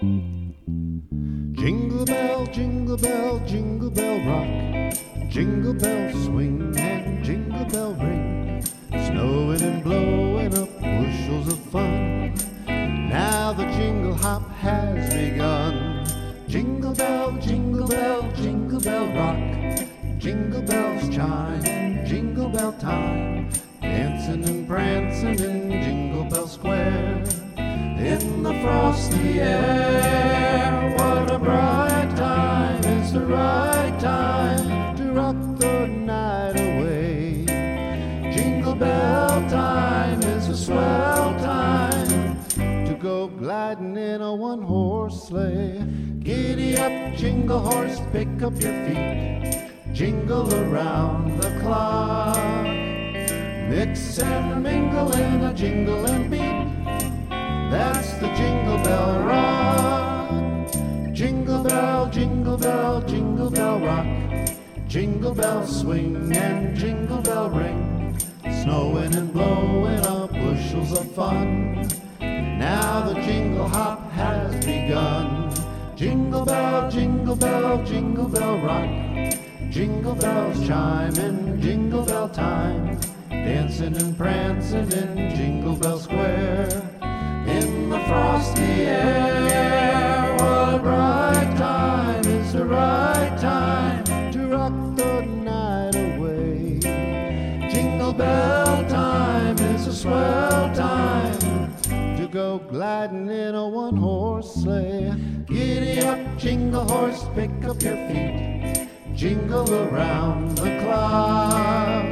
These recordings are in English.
Jingle bell rock. Jingle bells swing and jingle bell ring. Snowing and blowing up bushels of fun. Now the jingle hop has begun. Jingle bell rock. Jingle bells chime in jingle bell time. Dancing and prancing in Jingle Bell Square. In the frosty air, what a bright time. It's the right time to rock the night away. Jingle bell time is a swell time to go gliding in a one-horse sleigh. Giddy up, jingle horse, pick up your feet. Jingle around the clock. Mix and mingle in a jingle and beat. That's the Jingle Bell Rock. Jingle bell rock. Jingle bells swing and jingle bell ring. Snowing and blowing up bushels of fun. Now the jingle hop has begun. Jingle bell rock. Jingle bells chime in jingle bell time. Dancing and prancing in Jingle Bell Square. In the frosty air, what a bright time. It's the right time to rock the night away. Jingle bell time is a swell time to go gliding in a one-horse sleigh. Giddy up, jingle horse, pick up your feet. Jingle around the clock.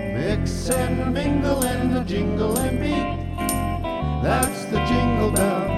Mix and mingle in the jingle and beat. That's the Jingle Bell